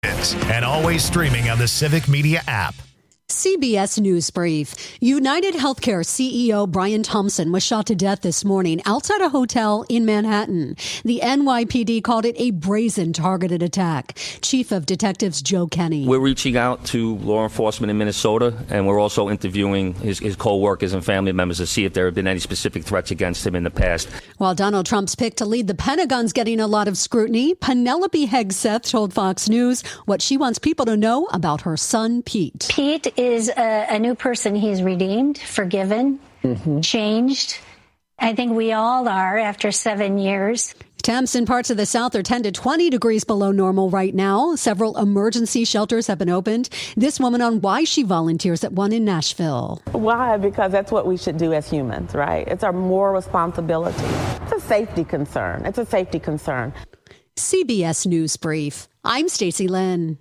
And always streaming on the Civic Media app. CBS News Brief. United Healthcare CEO Brian Thompson was shot to death this morning outside a hotel in Manhattan. The NYPD called it a brazen targeted attack. Chief of Detectives Joe Kenny. We're reaching out to law enforcement in Minnesota, and we're also interviewing his co-workers and family members to see if there have been any specific threats against him in the past. While Donald Trump's pick to lead the Pentagon's getting a lot of scrutiny, Penelope Hegseth told Fox News what she wants people to know about her son, Pete. Pete is a new person. He's redeemed, forgiven, changed. I think we all are after 7 years. Temps in parts of the South are 10 to 20 degrees below normal right now. Several emergency shelters have been opened. This woman on why she volunteers at one in Nashville. Why? Because that's what we should do as humans, right? It's our moral responsibility. It's a safety concern. It's a safety concern. CBS News Brief. I'm Stacey Lynn.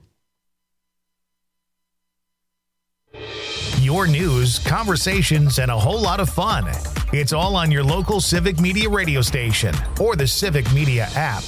Your news, conversations, and a whole lot of fun. It's all on your local Civic Media radio station or the Civic Media app.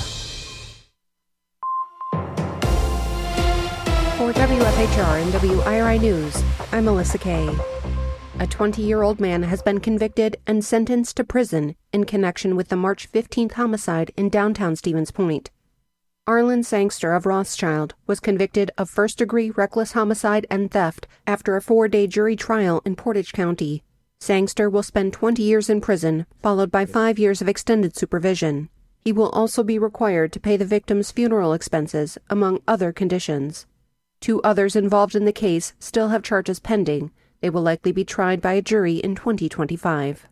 For WFHR and WIRI News, I'm Melissa Kay. A 20-year-old man has been convicted and sentenced to prison in connection with the March 15th homicide in downtown Stevens Point. Arlen Sangster of Rothschild was convicted of first-degree reckless homicide and theft after a 4-day jury trial in Portage County. Sangster will spend 20 years in prison, followed by 5 years of extended supervision. He will also be required to pay the victim's funeral expenses, among other conditions. 2 others involved in the case still have charges pending. They will likely be tried by a jury in 2025.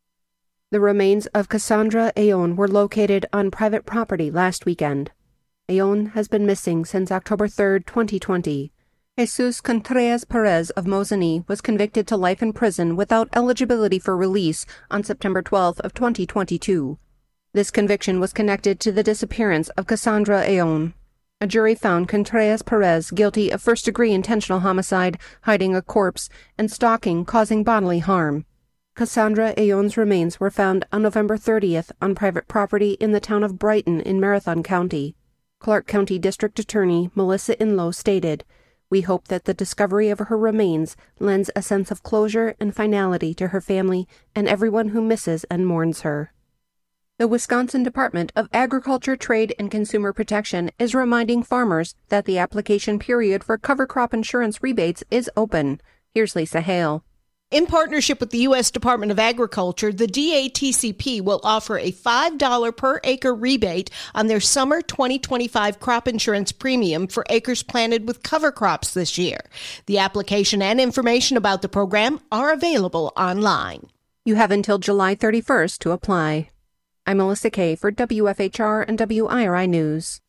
The remains of Cassandra Ayon were located on private property last weekend. Ayon has been missing since October 3, 2020. Jesus Contreras Perez of Mosinee was convicted to life in prison without eligibility for release on September 12 of 2022. This conviction was connected to the disappearance of Cassandra Ayon. A jury found Contreras Perez guilty of first-degree intentional homicide, hiding a corpse, and stalking causing bodily harm. Cassandra Ayon's remains were found on November 30th on private property in the town of Brighton in Marathon County. Clark County District Attorney Melissa Inlow stated, "We hope that the discovery of her remains lends a sense of closure and finality to her family and everyone who misses and mourns her." The Wisconsin Department of Agriculture, Trade, and Consumer Protection is reminding farmers that the application period for cover crop insurance rebates is open. Here's Lisa Hale. In partnership with the U.S. Department of Agriculture, the DATCP will offer a $5 per acre rebate on their summer 2025 crop insurance premium for acres planted with cover crops this year. The application and information about the program are available online. You have until July 31st to apply. I'm Melissa Kay for WFHR and WIRI News.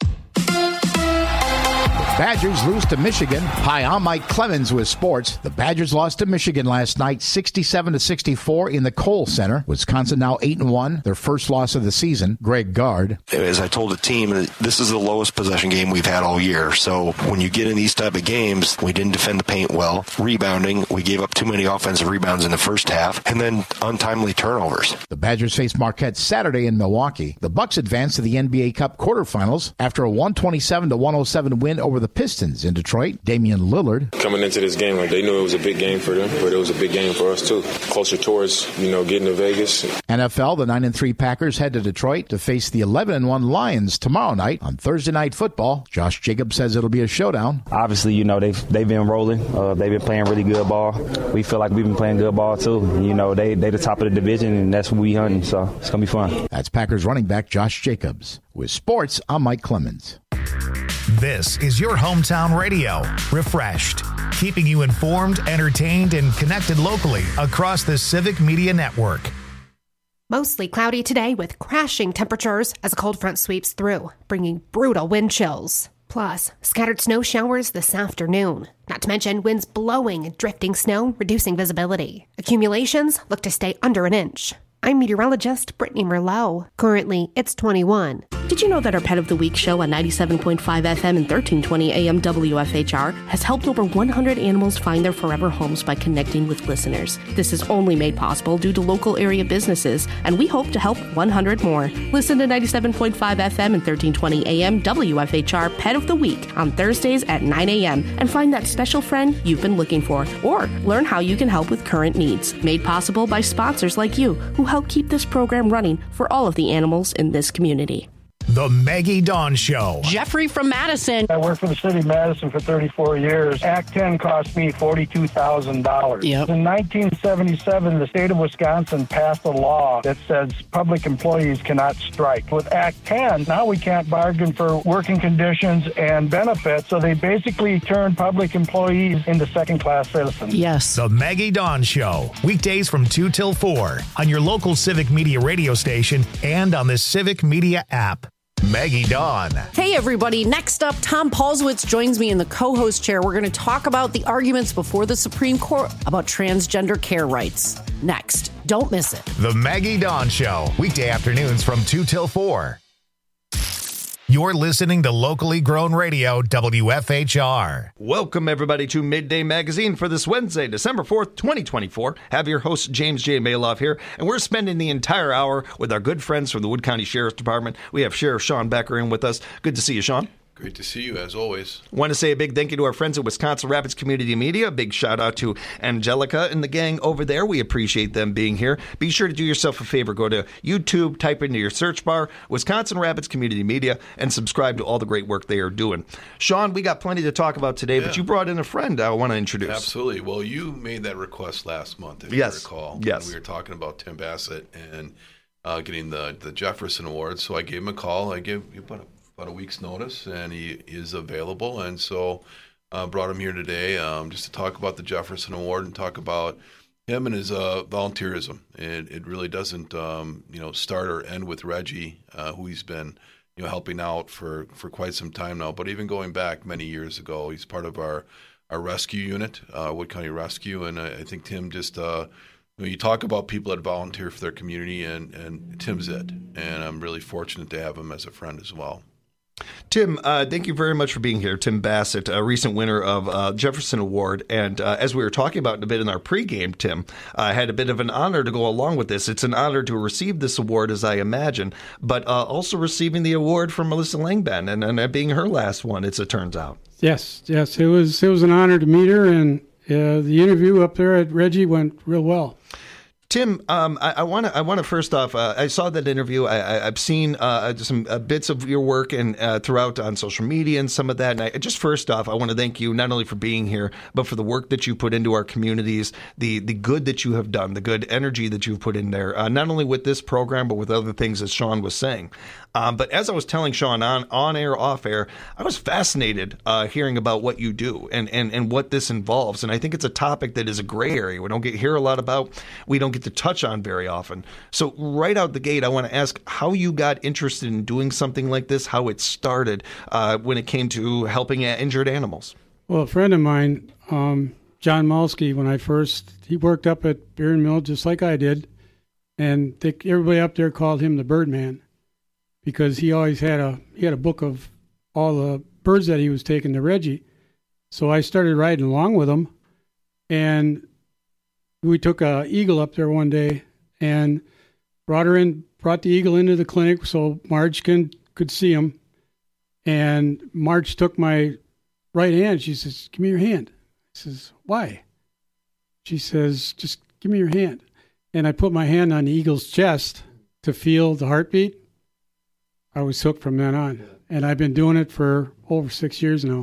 Badgers lose to Michigan. Hi, I'm Mike Clemens with sports. The Badgers lost to Michigan last night, 67-64 in the Kohl Center. Wisconsin now 8-1, their first loss of the season. Greg Gard. As I told the team, this is the lowest possession game we've had all year. So when you get in these type of games, we didn't defend the paint well. Rebounding, we gave up too many offensive rebounds in the first half, and then untimely turnovers. The Badgers face Marquette Saturday in Milwaukee. The Bucks advanced to the NBA Cup quarterfinals after a 127-107 win over the Pistons in Detroit. Damian Lillard. Coming into this game, they knew it was a big game for them, but it was a big game for us too. Closer towards, getting to Vegas. NFL, the 9-3 Packers head to Detroit to face the 11-1 Lions tomorrow night on Thursday Night Football. Josh Jacobs says it'll be a showdown. Obviously, they've been rolling. They've been playing really good ball. We feel like we've been playing good ball too. They the top of the division, and that's what we hunting, so it's going to be fun. That's Packers running back Josh Jacobs. With sports, I'm Mike Clemens. This is your hometown radio, Refreshed, keeping you informed, entertained, and connected locally across the Civic Media Network. Mostly cloudy today with crashing temperatures as a cold front sweeps through, bringing brutal wind chills. Plus, scattered snow showers this afternoon. Not to mention winds blowing and drifting snow, reducing visibility. Accumulations look to stay under an inch. I'm meteorologist Brittany Merlot. Currently, it's 21. Did you know that our Pet of the Week show on 97.5 FM and 1320 AM WFHR has helped over 100 animals find their forever homes by connecting with listeners? This is only made possible due to local area businesses, and we hope to help 100 more. Listen to 97.5 FM and 1320 AM WFHR Pet of the Week on Thursdays at 9 a.m. and find that special friend you've been looking for, or learn how you can help with current needs. Made possible by sponsors like you who help keep this program running for all of the animals in this community. The Maggie Dawn Show. Jeffrey from Madison. I worked for the city of Madison for 34 years. Act 10 cost me $42,000. Yep. In 1977, the state of Wisconsin passed a law that says public employees cannot strike. With Act 10, now we can't bargain for working conditions and benefits, so they basically turned public employees into second-class citizens. Yes. The Maggie Dawn Show. Weekdays from 2 till 4 on your local Civic Media radio station and on the Civic Media app. Maggie Dawn. Hey, everybody. Next up, Tom Paulswitz joins me in the co-host chair. We're going to talk about the arguments before the Supreme Court about transgender care rights. Next. Don't miss it. The Maggie Dawn Show. Weekday afternoons from 2 till 4. You're listening to locally grown radio, WFHR. Welcome, everybody, to Midday Magazine for this Wednesday, December 4th, 2024. Have your host, James J. Maloff here, and we're spending the entire hour with our good friends from the Wood County Sheriff's Department. We have Sheriff Sean Becker in with us. Good to see you, Sean. Great to see you, as always. Want to say a big thank you to our friends at Wisconsin Rapids Community Media. A big shout out to Angelica and the gang over there. We appreciate them being here. Be sure to do yourself a favor. Go to YouTube, type into your search bar, Wisconsin Rapids Community Media, and subscribe to all the great work they are doing. Sean, we got plenty to talk about today, but you brought in a friend I want to introduce. Absolutely. Well, you made that request last month, if you recall. Yes. We were talking about Tim Bassett and getting the Jefferson Award, so I gave him a call. I gave you about a week's notice, and he is available, and so brought him here today just to talk about the Jefferson Award and talk about him and his volunteerism. It really doesn't start or end with Reggie, who he's been helping out for quite some time now, but even going back many years ago. He's part of our rescue unit, Wood County Rescue, and I think Tim just you talk about people that volunteer for their community, and Tim's it, and I'm really fortunate to have him as a friend as well. Tim, thank you very much for being here. Tim Bassett, a recent winner of Jefferson Award. And as we were talking about a bit in our pregame, Tim, I had a bit of an honor to go along with this. It's an honor to receive this award, as I imagine, but also receiving the award from Melissa Langben and that being her last one, it turns out. Yes. It was an honor to meet her, and the interview up there at Reggie went real well. Tim, I want to first off, I saw that interview. I've seen some bits of your work and throughout on social media and some of that. And first off, I want to thank you not only for being here, but for the work that you put into our communities, the good that you have done, the good energy that you've put in there, not only with this program, but with other things as Sean was saying. But as I was telling Sean on air, off air, I was fascinated hearing about what you do and what this involves. And I think it's a topic that is a gray area. We don't hear a lot about. We don't get to touch on very often. So right out the gate, I want to ask how you got interested in doing something like this, how it started when it came to helping injured animals. Well, a friend of mine, John Malski, he worked up at Beer and Mill just like I did. And everybody up there called him the Birdman, because he always had a book of all the birds that he was taking to Reggie. So I started riding along with him, and we took a eagle up there one day and brought the eagle into the clinic so Marge could see him. And Marge took my right hand. She says, "Give me your hand." I says, "Why?" She says, "Just give me your hand." And I put my hand on the eagle's chest to feel the heartbeat. I was hooked from then on, and I've been doing it for over 6 years now.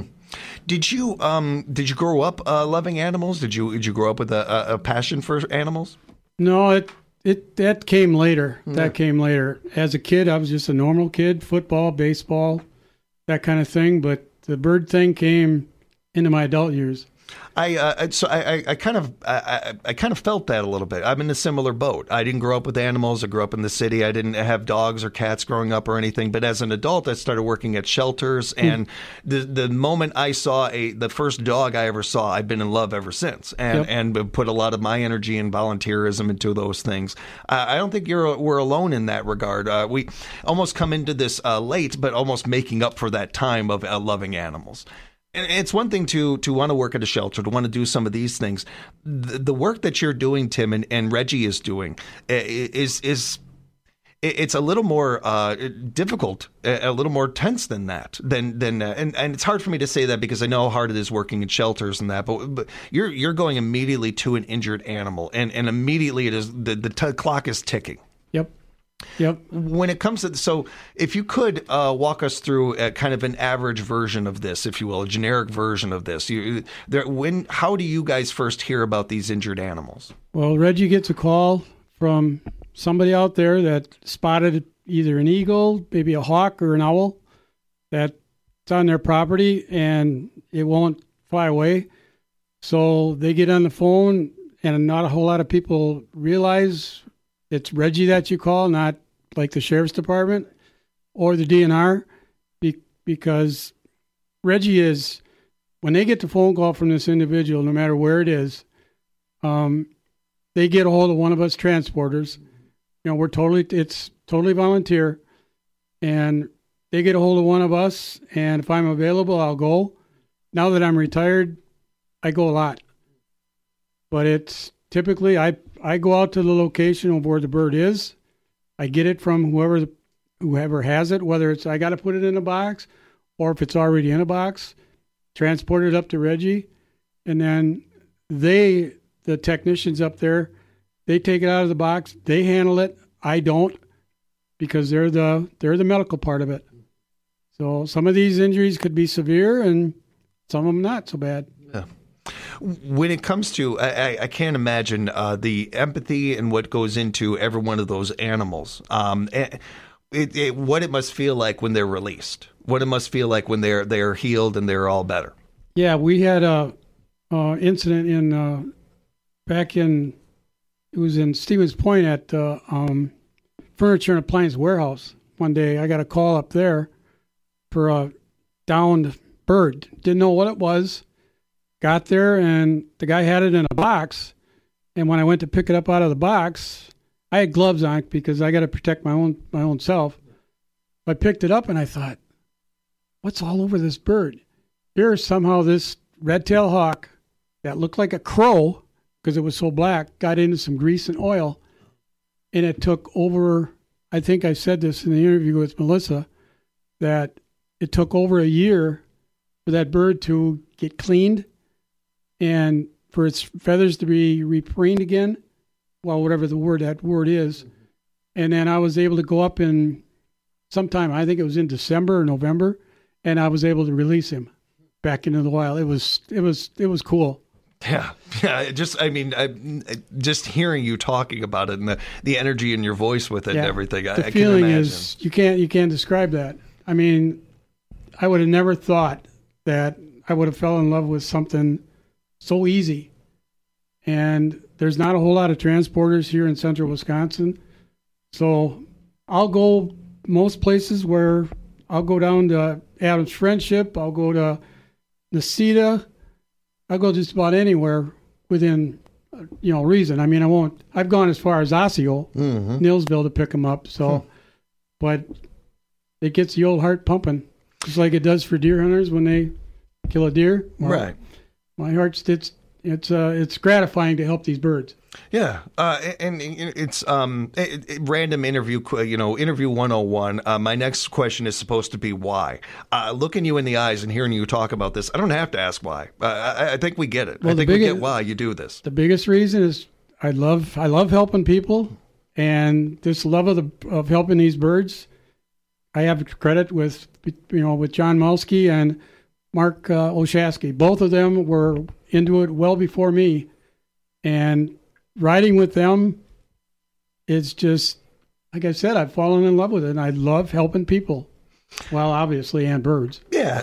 Did you grow up loving animals? Did you grow up with a passion for animals? No, that came later. Yeah. That came later. As a kid, I was just a normal kid, football, baseball, that kind of thing. But the bird thing came into my adult years. I kind of felt that a little bit. I'm in a similar boat. I didn't grow up with animals. I grew up in the city. I didn't have dogs or cats growing up or anything. But as an adult, I started working at shelters, and the moment I saw the first dog I ever saw, I've been in love ever since, and put a lot of my energy and volunteerism into those things. I don't think we're alone in that regard. We almost come into this late, but almost making up for that time of loving animals. And it's one thing to want to work at a shelter, to want to do some of these things. The work that you're doing, Tim, and Reggie is doing is it's a little more difficult, a little more tense than that. And it's hard for me to say that because I know how hard it is working in shelters and that. But you're going immediately to an injured animal, and immediately it is the clock is ticking. Yep. When it comes to, so if you could walk us through a kind of an average version of this, if you will, a generic version of this, how do you guys first hear about these injured animals? Well, Reggie gets a call from somebody out there that spotted either an eagle, maybe a hawk or an owl that's on their property and it won't fly away. So they get on the phone, and not a whole lot of people realize it's Reggie that you call, not like the sheriff's department or the DNR, because Reggie is, when they get the phone call from this individual, no matter where it is, they get a hold of one of us transporters. You know, it's totally volunteer, and they get a hold of one of us, and if I'm available, I'll go. Now that I'm retired, I go a lot, but it's typically I go out to the location of where the bird is. I get it from whoever has it, whether it's I got to put it in a box or if it's already in a box, transport it up to Reggie, and then the technicians up there, they take it out of the box, they handle it. I don't, because they're the medical part of it. So some of these injuries could be severe and some of them not so bad. Yeah. When it comes to, I can't imagine the empathy and what goes into every one of those animals. What it must feel like when they're released. What it must feel like when they're healed and they're all better. Yeah, we had a incident it was in Stevens Point at Furniture and Appliance Warehouse. One day I got a call up there for a downed bird. Didn't know what it was. Got there, and the guy had it in a box. And when I went to pick it up out of the box, I had gloves on because I got to protect my own self. I picked it up, and I thought, what's all over this bird? Here's somehow this red-tailed hawk that looked like a crow because it was so black, got into some grease and oil, and it took over, I think I said this in the interview with Melissa, that it took over a year for that bird to get cleaned and for its feathers to be repreened again, well, whatever that word is. And then I was able to go up in sometime, I think it was in December or November, and I was able to release him back into the wild. It was cool. Yeah. Just hearing you talking about it and the energy in your voice with it and everything. The feeling is you can't describe that. I mean, I would have never thought that I would have fell in love with something so easy. And there's not a whole lot of transporters here in central Wisconsin. So I'll go most places where I'll go down to Adams Friendship. I'll go to Necedah. I'll go just about anywhere within, reason. I mean, I've gone as far as Osseo, Nilsville to pick them up. So, but it gets the old heart pumping, just like it does for deer hunters when they kill a deer. Well, right. My heart's it's gratifying to help these birds. Yeah, and it's random interview. Interview 101. My next question is supposed to be why. Looking you in the eyes and hearing you talk about this, I don't have to ask why. I think we get it. Well, we get why you do this. The biggest reason is I love helping people, and this love of helping these birds. I have credit with John Malski and Mark Oshasky. Both of them were into it well before me, and riding with them, it's just, like I said, I've fallen in love with it, and I love helping people. Well, obviously, and birds. Yeah, Yeah.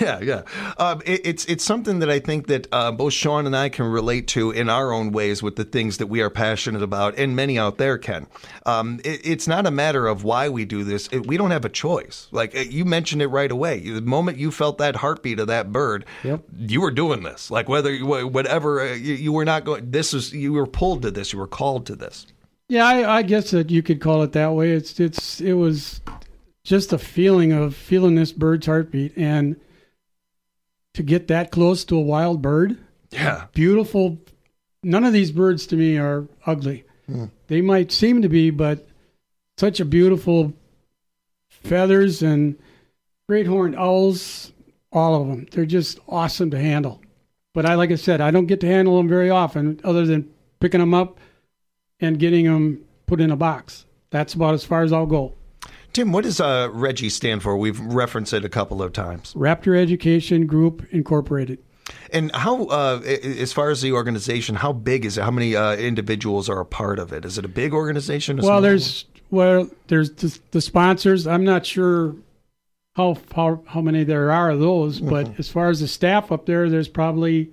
It's something that I think that both Sean and I can relate to in our own ways with the things that we are passionate about, and many out there can. It's not a matter of why we do this. We don't have a choice. Like you mentioned it right away. The moment you felt that heartbeat of that bird, you were doing this. Like whatever you were not going. You were pulled to this. You were called to this. Yeah, I guess that you could call it that way. It was just a feeling of feeling this bird's heartbeat, and to get that close to a wild bird. Yeah. Beautiful. None of these birds to me are ugly. They might seem to be, but such a beautiful feathers and great horned owls, all of them. They're just awesome to handle. But like I said, I don't get to handle them very often other than picking them up and getting them put in a box. That's about as far as I'll go. Tim, what does Reggie stand for? We've referenced it a couple of times. Raptor Education Group Incorporated. And how, as far as the organization, how big is it? How many individuals are a part of it? Is it a big organization? There's the sponsors. I'm not sure how many there are of those, but as far as the staff up there's probably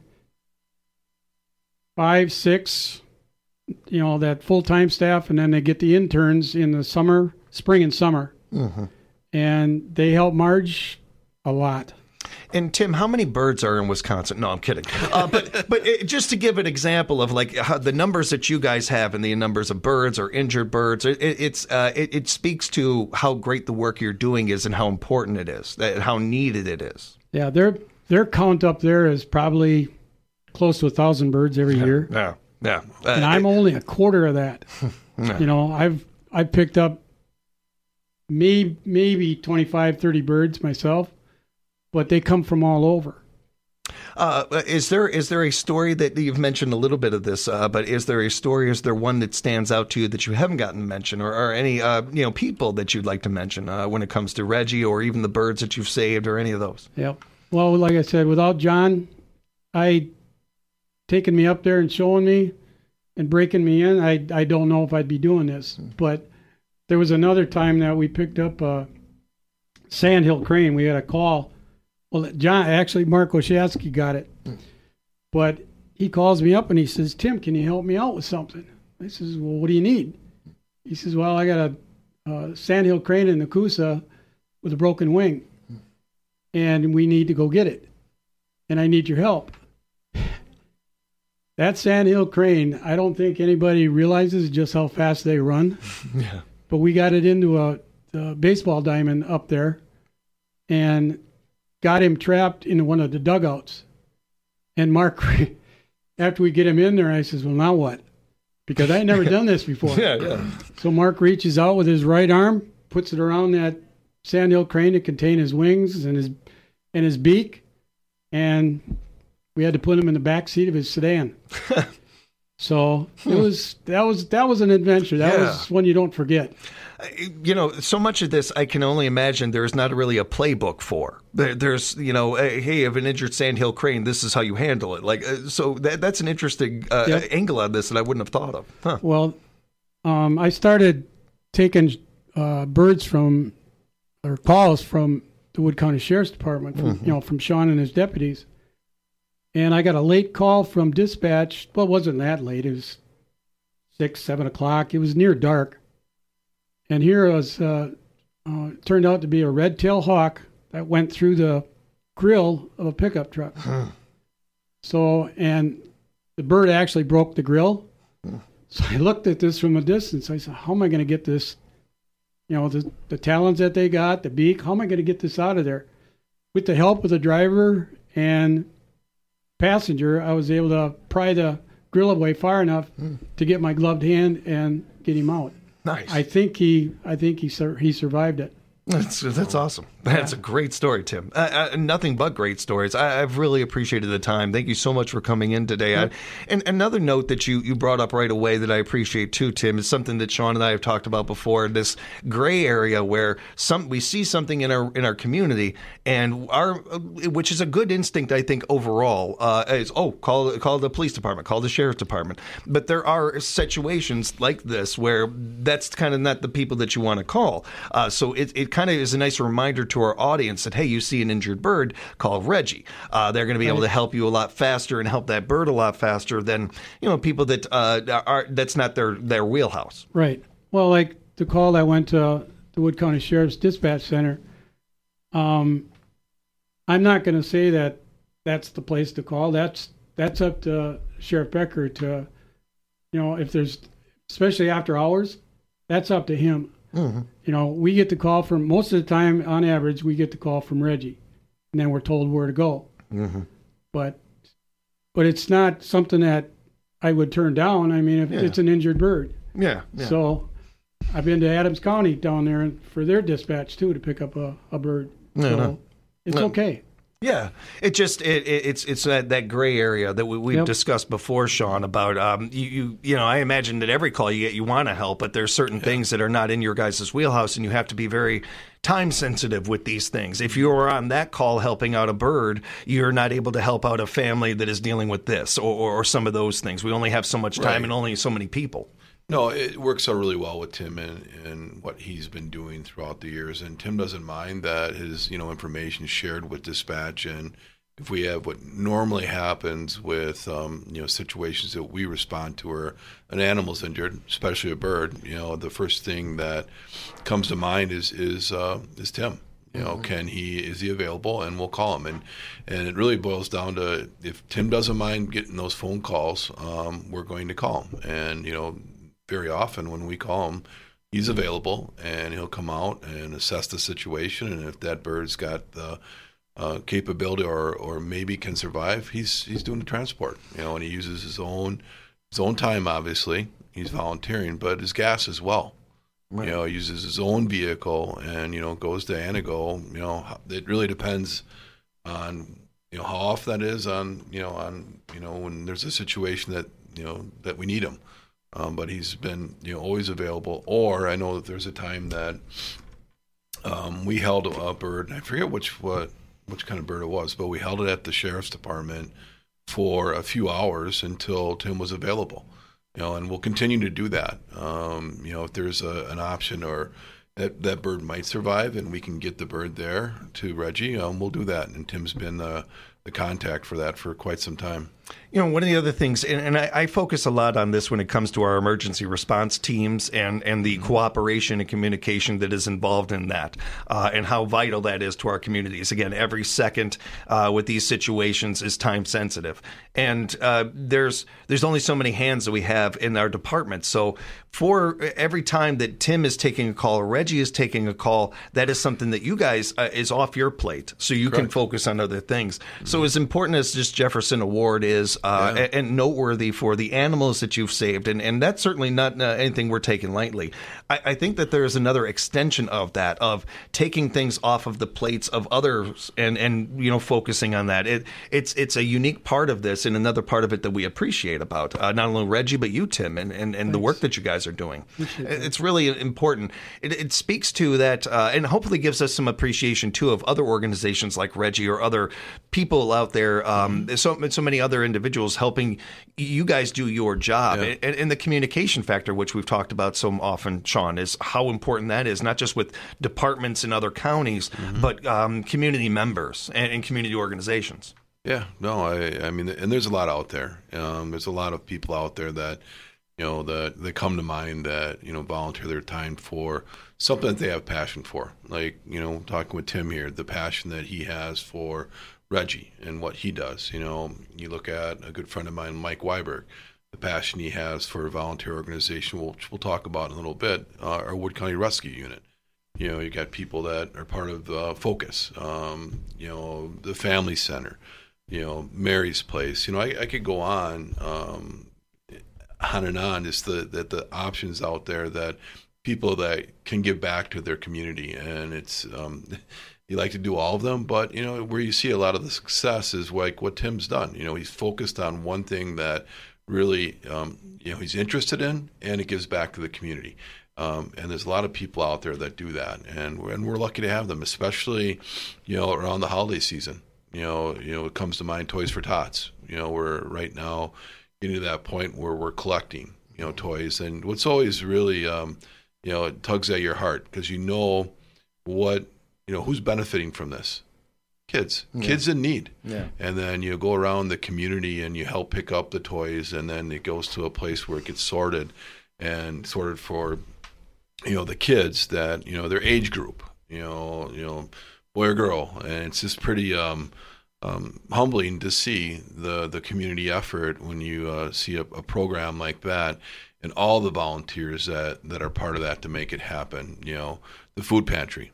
5, 6. That full-time staff, and then they get the interns in the spring and summer. And they help Marge a lot. And Tim, how many birds are in Wisconsin? No, I'm kidding. But just to give an example of like how the numbers that you guys have and the numbers of birds or injured birds, it speaks to how great the work you're doing is and how important it is, how needed it is. Yeah, their count up there is probably close to 1,000 birds every year. Yeah. And I'm only a quarter of that. I've picked up maybe 25, 30 birds myself, but they come from all over. Is there a story that you've mentioned a little bit of this, but is there one that stands out to you that you haven't gotten to mention, or any people that you'd like to mention when it comes to Reggie or even the birds that you've saved or any of those? Yep. Well, like I said, without John, taking me up there and showing me and breaking me in, I don't know if I'd be doing this. But there was another time that we picked up a sandhill crane. We had a call. Well, Mark Oshasky got it. But he calls me up and he says, Tim, can you help me out with something? I says, well, what do you need? He says, well, I got a sandhill crane in the Coosa with a broken wing, and we need to go get it. And I need your help. That sandhill crane, I don't think anybody realizes just how fast they run. Yeah. But we got it into a baseball diamond up there and got him trapped in one of the dugouts. And Mark, after we get him in there, I says, well, now what? Because I had never done this before. Yeah. So Mark reaches out with his right arm, puts it around that sandhill crane to contain his wings and his beak, and we had to put him in the back seat of his sedan. So that was an adventure. That was one you don't forget. So much of this I can only imagine there's not really a playbook for. There's, hey, if an injured sandhill crane, this is how you handle it. Like, so that's an interesting angle on this that I wouldn't have thought of. Huh. Well, I started taking birds from or calls from the Wood County Sheriff's Department, from Sean and his deputies. And I got a late call from dispatch. Well, it wasn't that late. It was 6, 7 o'clock. It was near dark. And here it was, turned out to be a red-tailed hawk that went through the grill of a pickup truck. So, and the bird actually broke the grill. So I looked at this from a distance. I said, how am I going to get this, the talons that they got, the beak, how am I going to get this out of there? With the help of the driver and passenger, I was able to pry the grill away far enough to get my gloved hand and get him out. Nice. I think he survived it. That's awesome. That's a great story, Tim. Nothing but great stories. I've really appreciated the time. Thank you so much for coming in today. Yep. And another note that you brought up right away that I appreciate too, Tim, is something that Sean and I have talked about before. This gray area where we see something in our community, and which is a good instinct, I think, overall. Is call the police department, call the sheriff's department. But there are situations like this where that's kind of not the people that you want to call. So it kind of is a nice reminder to our audience that, hey, you see an injured bird, call Reggie. They're going to be able to help you a lot faster and help that bird a lot faster than, people that that's not their wheelhouse. Right. Well, like the call that went to the Wood County Sheriff's Dispatch Center, I'm not going to say that that's the place to call. That's up to Sheriff Becker to, if there's, especially after hours, that's up to him. Mm-hmm. We get the call from, most of the time, on average, we get the call from Reggie, and then we're told where to go. Mm-hmm. But it's not something that I would turn down. I mean, if it's an injured bird. Yeah. So I've been to Adams County down there for their dispatch, too, to pick up a bird. It's okay. Yeah, it's that gray area that we've discussed before, Sean, about I imagine that every call you get, you want to help, but there's certain things that are not in your guys' wheelhouse, and you have to be very time sensitive with these things. If you are on that call helping out a bird, you're not able to help out a family that is dealing with this or some of those things. We only have so much time and only so many people. No, it works out really well with Tim and what he's been doing throughout the years. And Tim doesn't mind that his, information is shared with dispatch. And if we have what normally happens with, situations that we respond to where an animal's injured, especially a bird, the first thing that comes to mind is Tim. Is he available? And we'll call him. And it really boils down to, if Tim doesn't mind getting those phone calls, we're going to call him. And, very often when we call him, he's available and he'll come out and assess the situation. And if that bird's got the capability or maybe can survive, he's doing the transport. And he uses his own time. Obviously, he's volunteering, but his gas as well. Right. He uses his own vehicle and goes to Anago. It really depends on how often that is on when there's a situation that we need him. But he's been, always available. Or I know that there's a time that we held a bird. I forget which kind of bird it was, but we held it at the sheriff's department for a few hours until Tim was available. And we'll continue to do that. If there's an option or that bird might survive and we can get the bird there to Reggie, we'll do that. And Tim's been the contact for that for quite some time. One of the other things, and I focus a lot on this when it comes to our emergency response teams and the cooperation and communication that is involved in that, and how vital that is to our communities. Again, every second with these situations is time sensitive, and there's only so many hands that we have in our department. So for every time that Tim is taking a call or Reggie is taking a call, that is something that you guys is off your plate, so you can focus on other things. So as important as this Jefferson Award is, and noteworthy for the animals that you've saved, and that's certainly not anything we're taking lightly. I think that there is another extension of that, of taking things off of the plates of others and focusing on that. It's a unique part of this, and another part of it that we appreciate about not only Reggie but you, Tim, and the work that you guys are doing. It's really important. It speaks to that, and hopefully gives us some appreciation too of other organizations like Reggie or other people out there. So many other individuals helping you guys do your job, and the communication factor, which we've talked about so often, Sean, is how important that is, not just with departments in other counties, but community members and community organizations. Yeah, no, I mean, and there's a lot out there. There's a lot of people out there that that come to mind that volunteer their time for something that they have passion for. Like talking with Tim here, the passion that he has for Reggie and what he does. You look at a good friend of mine, Mike Weiberg, the passion he has for a volunteer organization, which we'll talk about in a little bit, our Wood County Rescue Unit. You got people that are part of Focus, the Family Center, Mary's Place. I could go on and on, just the options out there that people that can give back to their community. And it's you like to do all of them, but where you see a lot of the success is like what Tim's done. He's focused on one thing that really he's interested in, and it gives back to the community. And there's a lot of people out there that do that, and we're lucky to have them, especially around the holiday season. It comes to mind Toys for Tots. We're right now getting to that point where we're collecting toys, and what's always really it tugs at your heart because who's benefiting from this? Kids in need. Yeah. And then you go around the community and you help pick up the toys, and then it goes to a place where it gets sorted for, the kids that, their age group, boy or girl. And it's just pretty humbling to see the community effort when you see a program like that and all the volunteers that are part of that to make it happen. The food pantry,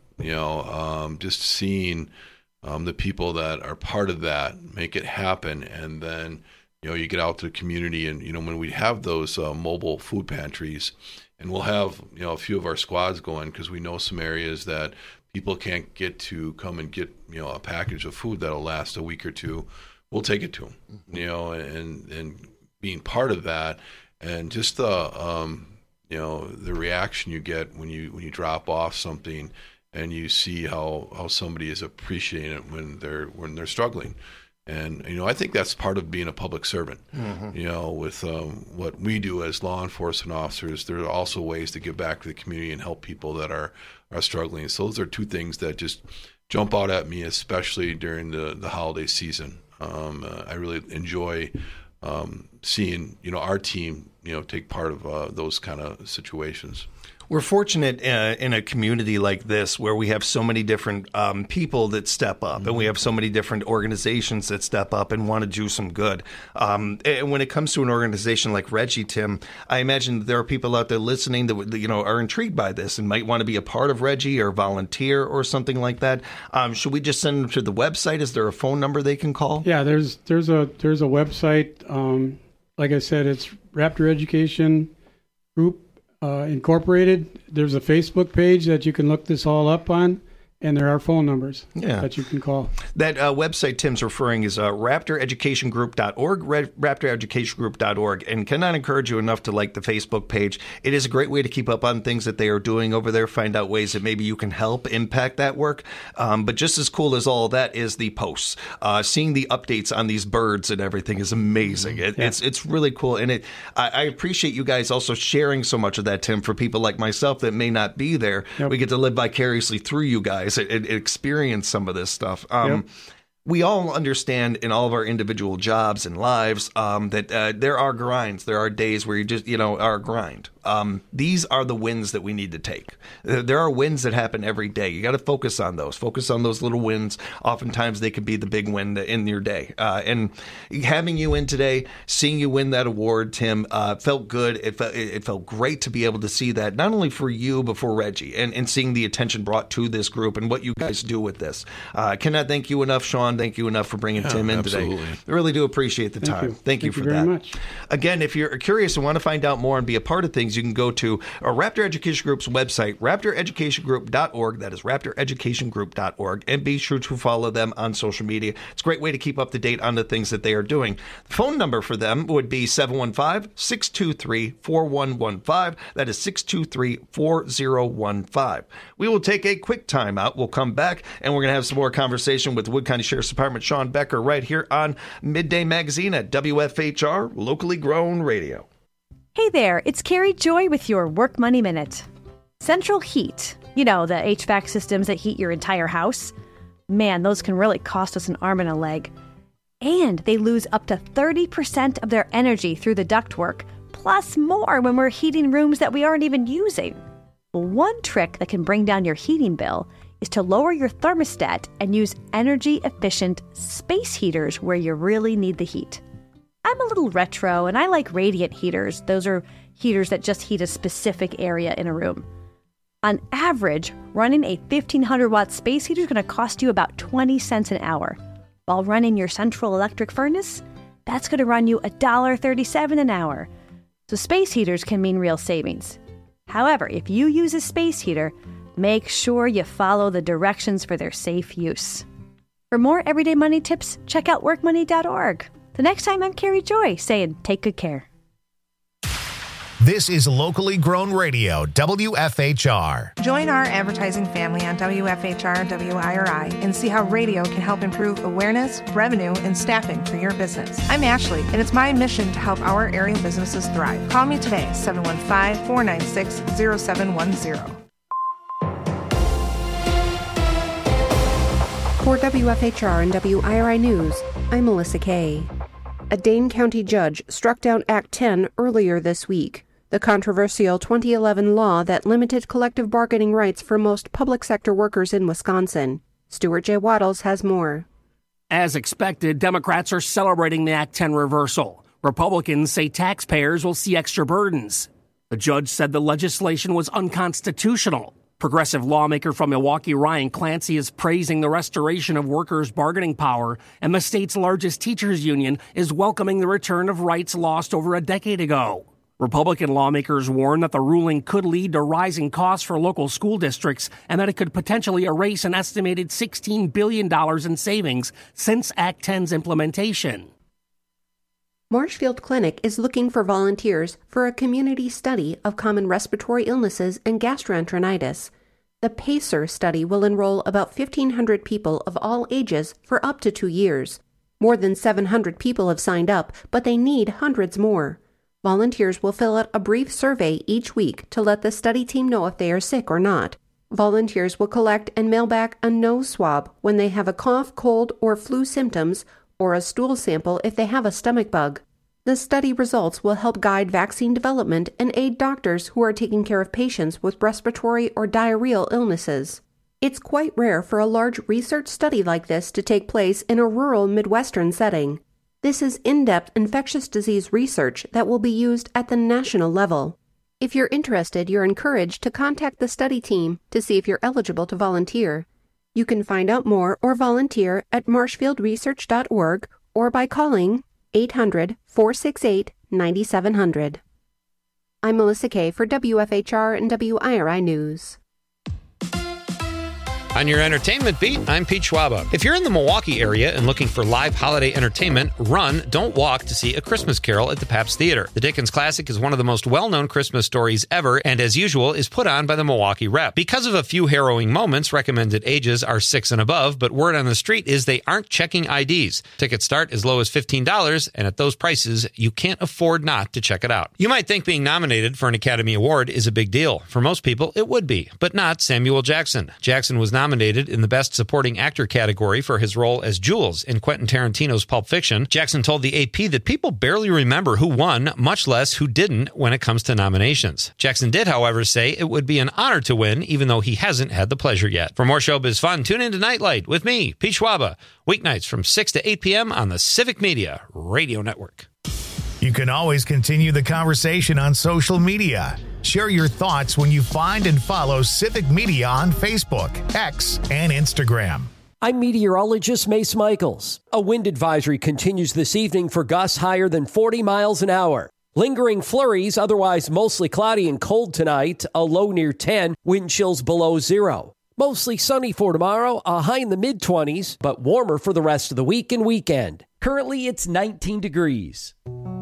just seeing the people that are part of that make it happen. And then, you get out to the community and, when we have those mobile food pantries, and we'll have, a few of our squads going because we know some areas that people can't get to come and get, a package of food that'll last a week or two, we'll take it to them, and being part of that, and just the reaction you get when you drop off something and you see how somebody is appreciating it when they're struggling. And, I think that's part of being a public servant. With what we do as law enforcement officers, there are also ways to give back to the community and help people that are struggling. So those are two things that just jump out at me, especially during the holiday season. I really enjoy seeing, our team, take part of those kind of situations. We're fortunate in a community like this where we have so many different people that step up, and we have so many different organizations that step up and want to do some good. And when it comes to an organization like Reggie, Tim, I imagine that there are people out there listening that are intrigued by this and might want to be a part of Reggie or volunteer or something like that. Should we just send them to the website? Is there a phone number they can call? Yeah, there's a website. Like I said, it's Raptor Education Group Incorporated. There's a Facebook page that you can look this all up on, and there are phone numbers that you can call. That website Tim's referring is raptoreducationgroup.org, raptoreducationgroup.org, and cannot encourage you enough to like the Facebook page. It is a great way to keep up on things that they are doing over there, find out ways that maybe you can help impact that work. But just as cool as all of that is the posts. Seeing the updates on these birds and everything is amazing. It's really cool, and I appreciate you guys also sharing so much of that, Tim, for people like myself that may not be there. Yep. We get to live vicariously through you guys. Experience some of this stuff. We all understand in all of our individual jobs and lives that there are grinds. There are days where you just, are a grind. These are the wins that we need to take. There are wins that happen every day. You got to focus on those. Focus on those little wins. Oftentimes they could be the big win in your day. And having you in today, seeing you win that award, Tim, felt good. It felt great to be able to see that, not only for you, but for Reggie, and seeing the attention brought to this group and what you guys do with this. Cannot thank you enough, Sean. Thank you enough for bringing Tim in today. I really do appreciate the time. Thank you for that. Thank you very much. Again, if you're curious and want to find out more and be a part of things, you can go to Raptor Education Group's website, raptoreducationgroup.org. That is raptoreducationgroup.org. And be sure to follow them on social media. It's a great way to keep up to date on the things that they are doing. The phone number for them would be 715-623-4115. That is 623-4015. We will take a quick time out. We'll come back, and we're going to have some more conversation with Wood County Sheriff's Department Sean Becker right here on Midday Magazine at WFHR, locally grown radio. Hey there, it's Carrie Joy with your Work Money Minute. Central Heat, the HVAC systems that heat your entire house. Man, those can really cost us an arm and a leg. And they lose up to 30% of their energy through the ductwork, plus more when we're heating rooms that we aren't even using. Well, one trick that can bring down your heating bill is to lower your thermostat and use energy-efficient space heaters where you really need the heat. I'm a little retro, and I like radiant heaters. Those are heaters that just heat a specific area in a room. On average, running a 1,500-watt space heater is going to cost you about 20 cents an hour. While running your central electric furnace, that's going to run you $1.37 an hour. So space heaters can mean real savings. However, if you use a space heater, make sure you follow the directions for their safe use. For more everyday money tips, check out workmoney.org. The next time, I'm Carrie Joy saying, take good care. This is locally grown radio, WFHR. Join our advertising family on WFHR WIRI and see how radio can help improve awareness, revenue, and staffing for your business. I'm Ashley, and it's my mission to help our area businesses thrive. Call me today, 715-496-0710. For WFHR and WIRI News, I'm Melissa Kay. A Dane County judge struck down Act 10 earlier this week, the controversial 2011 law that limited collective bargaining rights for most public sector workers in Wisconsin. Stuart J. Waddles has more. As expected, Democrats are celebrating the Act 10 reversal. Republicans say taxpayers will see extra burdens. The judge said the legislation was unconstitutional. Progressive lawmaker from Milwaukee Ryan Clancy is praising the restoration of workers' bargaining power, and the state's largest teachers union is welcoming the return of rights lost over a decade ago. Republican lawmakers warn that the ruling could lead to rising costs for local school districts and that it could potentially erase an estimated $16 billion in savings since Act 10's implementation. Marshfield Clinic is looking for volunteers for a community study of common respiratory illnesses and gastroenteritis. The PACER study will enroll about 1,500 people of all ages for up to 2 years. More than 700 people have signed up, but they need hundreds more. Volunteers will fill out a brief survey each week to let the study team know if they are sick or not. Volunteers will collect and mail back a nose swab when they have a cough, cold, or flu symptoms, or a stool sample if they have a stomach bug. The study results will help guide vaccine development and aid doctors who are taking care of patients with respiratory or diarrheal illnesses. It's quite rare for a large research study like this to take place in a rural Midwestern setting. This is in-depth infectious disease research that will be used at the national level. If you're interested, you're encouraged to contact the study team to see if you're eligible to volunteer. You can find out more or volunteer at marshfieldresearch.org or by calling 800-468-9700. I'm Melissa Kay for WFHR and WIRI News. On your entertainment beat, I'm Pete Schwaba. If you're in the Milwaukee area and looking for live holiday entertainment, run, don't walk to see A Christmas Carol at the Pabst Theater. The Dickens classic is one of the most well-known Christmas stories ever, and as usual, is put on by the Milwaukee Rep. Because of a few harrowing moments, recommended ages are 6 and above, but word on the street is they aren't checking IDs. Tickets start as low as $15, and at those prices, you can't afford not to check it out. You might think being nominated for an Academy Award is a big deal. For most people, it would be, but not Samuel Jackson. Jackson was nominated in the Best Supporting Actor category for his role as Jules in Quentin Tarantino's Pulp Fiction. Jackson told the AP that people barely remember who won, much less who didn't when it comes to nominations. Jackson did, however, say it would be an honor to win, even though he hasn't had the pleasure yet. For more showbiz fun, tune in to Nightlight with me, Pete Schwaba, weeknights from 6 to 8 p.m. on the Civic Media Radio Network. You can always continue the conversation on social media. Share your thoughts when you find and follow Civic Media on Facebook, X, and Instagram. I'm meteorologist Mace Michaels. A wind advisory continues this evening for gusts higher than 40 miles an hour. Lingering flurries, otherwise mostly cloudy and cold tonight, a low near 10, wind chills below 0. Mostly sunny for tomorrow, a high in the mid-20s, but warmer for the rest of the week and weekend. Currently, it's 19 degrees.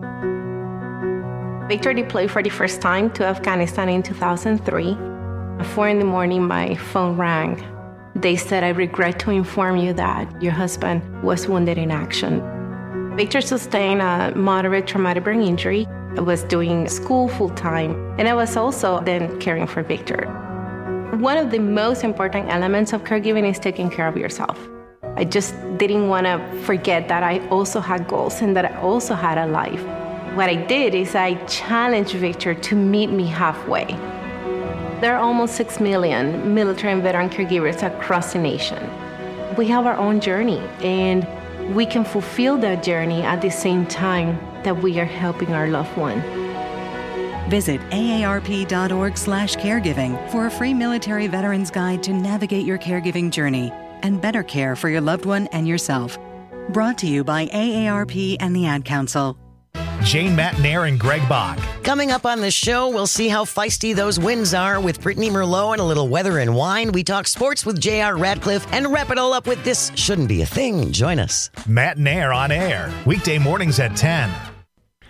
Victor deployed for the first time to Afghanistan in 2003. At 4 a.m, my phone rang. They said, "I regret to inform you that your husband was wounded in action." Victor sustained a moderate traumatic brain injury. I was doing school full-time, and I was also then caring for Victor. One of the most important elements of caregiving is taking care of yourself. I just didn't want to forget that I also had goals and that I also had a life. What I did is I challenged Victor to meet me halfway. There are almost 6 million military and veteran caregivers across the nation. We have our own journey, and we can fulfill that journey at the same time that we are helping our loved one. Visit aarp.org/caregiving for a free military veterans guide to navigate your caregiving journey and better care for your loved one and yourself. Brought to you by AARP and the Ad Council. Jane Matnair and Greg Bach. Coming up on the show, we'll see how feisty those winds are with Brittany Merlot and a little weather and wine. We talk sports with J.R. Radcliffe and wrap it all up with This Shouldn't Be a Thing. Join us. Matnair on air, weekday mornings at 10.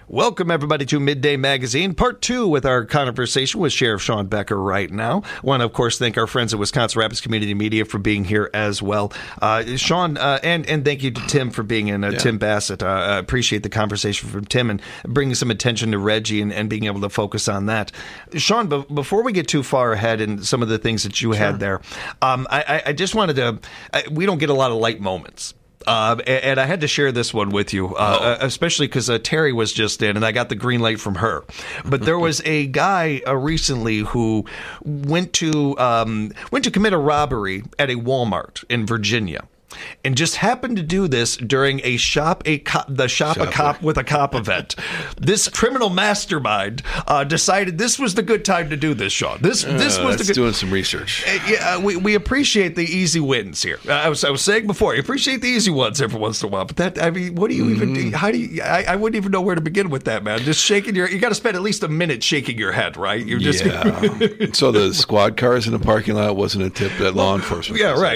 Welcome, everybody, to Midday Magazine, Part 2 with our conversation with Sheriff Sean Becker right now. I want to, of course, thank our friends at Wisconsin Rapids Community Media for being here as well. Sean, and thank you to Tim for being in, Tim Bassett. I appreciate the conversation from Tim and bringing some attention to Reggie and being able to focus on that. Sean, before we get too far ahead in some of the things that you had there, I just wanted to, we don't get a lot of light moments. And I had to share this one with you, especially because Terry was just in, and I got the green light from her. But there was a guy recently who went to commit a robbery at a Walmart in Virginia, and just happened to do this during a Shop a Cop with a Cop event. This criminal mastermind decided this was the good time to do this, Sean. This was the good. Doing some research. Yeah, we appreciate the easy wins here. I was saying before, you appreciate the easy ones every once in a while. But that, I mean, what do you even do? How do you? I wouldn't even know where to begin with that, man. Just shaking you got to spend at least a minute shaking your head, right? You're just So the squad cars in the parking lot wasn't a tip that law enforcement. Yeah, right.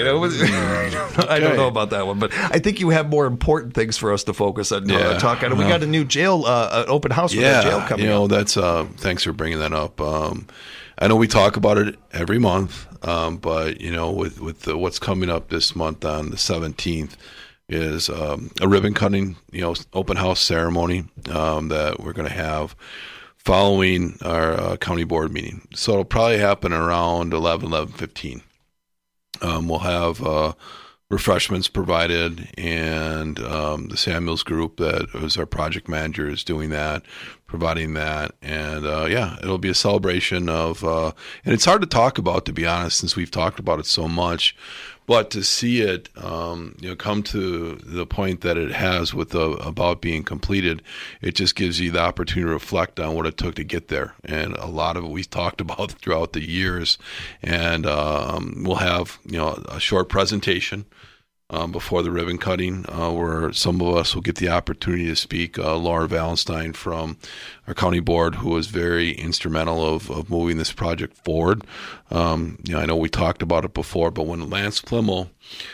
I don't know about that one, but I think you have more important things for us to focus on talking. We got a new jail open house for the jail coming up. That's thanks for bringing that up. I know we talk about it every month, but with what's coming up this month on the 17th is a ribbon cutting, open house ceremony that we're going to have following our county board meeting. So it'll probably happen around 11:15. We'll have refreshments provided, and the Samuels group that was our project manager is doing that, providing that, and it'll be a celebration of and it's hard to talk about, to be honest, since we've talked about it so much, but to see it come to the point that it has with about being completed, it just gives you the opportunity to reflect on what it took to get there, and a lot of it we've talked about throughout the years, and we'll have a short presentation before the ribbon cutting, where some of us will get the opportunity to speak. Laura Valenstein from our county board, who was very instrumental of moving this project forward. I know we talked about it before, but when Lance Plimmel,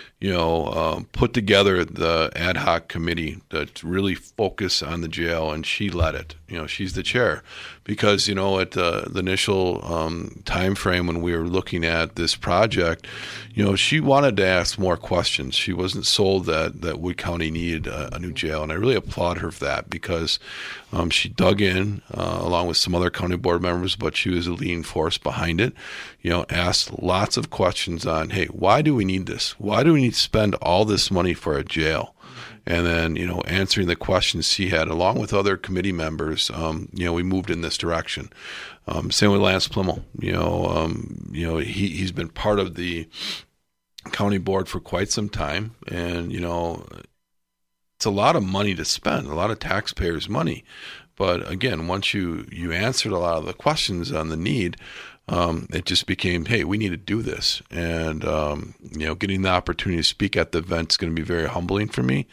put together the ad hoc committee to really focus on the jail, and she led it. She's the chair, because at the initial time frame when we were looking at this project, she wanted to ask more questions. She wasn't sold that Wood County needed a new jail, and I really applaud her for that, because she dug in along with some other county board members, but she was a leading force behind it. Asked lots of questions on, hey, why do we need this? Why do we need to spend all this money for a jail? And then, answering the questions she had, along with other committee members, we moved in this direction. Same with Lance Plimmel. He's been part of the county board for quite some time, and it's a lot of money to spend, a lot of taxpayers' money. But again, once you answered a lot of the questions on the need, it just became, hey, we need to do this. And, getting the opportunity to speak at the event is going to be very humbling for me.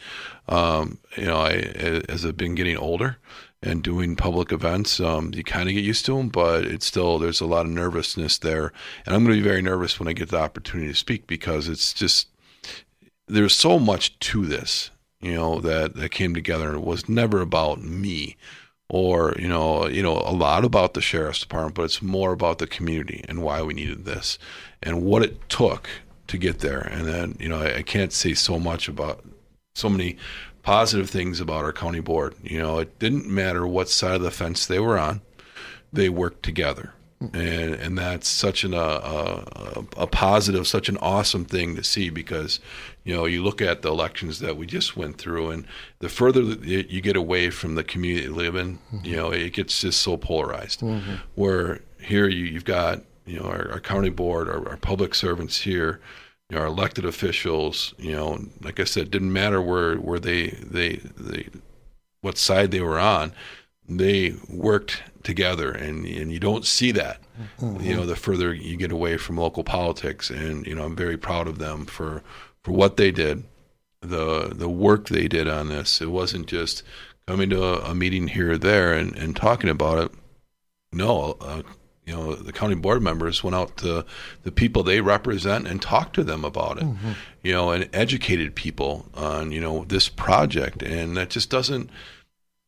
As I've been getting older and doing public events, you kind of get used to them, but it's still, there's a lot of nervousness there. And I'm going to be very nervous when I get the opportunity to speak, because it's just, there's so much to this, that came together. It was never about me, or a lot about the sheriff's department, but it's more about the community and why we needed this and what it took to get there. And then I can't say so many positive things about our county board. It didn't matter what side of the fence they were on, they worked together. And that's such a positive, such an awesome thing to see, because you look at the elections that we just went through, and the further that you get away from the community you live in, it gets just so polarized. Mm-hmm. Where here you've got our county board, our public servants here, our elected officials. Like I said, it didn't matter where they what side they were on, they worked together, and you don't see that. Mm-hmm. The further you get away from local politics, and I'm very proud of them for what they did, the work they did on this. It wasn't just coming to a meeting here or there and talking about it. No, the county board members went out to the people they represent and talked to them about it. Mm-hmm. And educated people on this project, and that just doesn't.